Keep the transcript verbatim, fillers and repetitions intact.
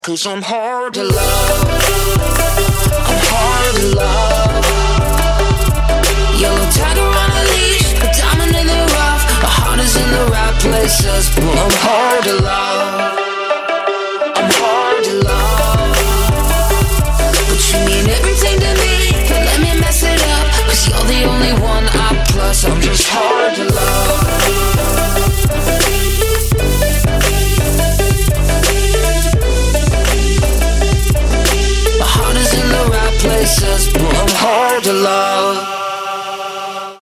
Cause I'm hard to love. I'm hard to love. Yellow tiger on a leash, a diamond in the rough. My heart is in the right places, but I'm hard to love. I'm hard to love. But you mean everything to me, don't let me mess it up. Cause you're the only one I plus. I'm just hard to love. My heart is in the right places, but I'm hard to love.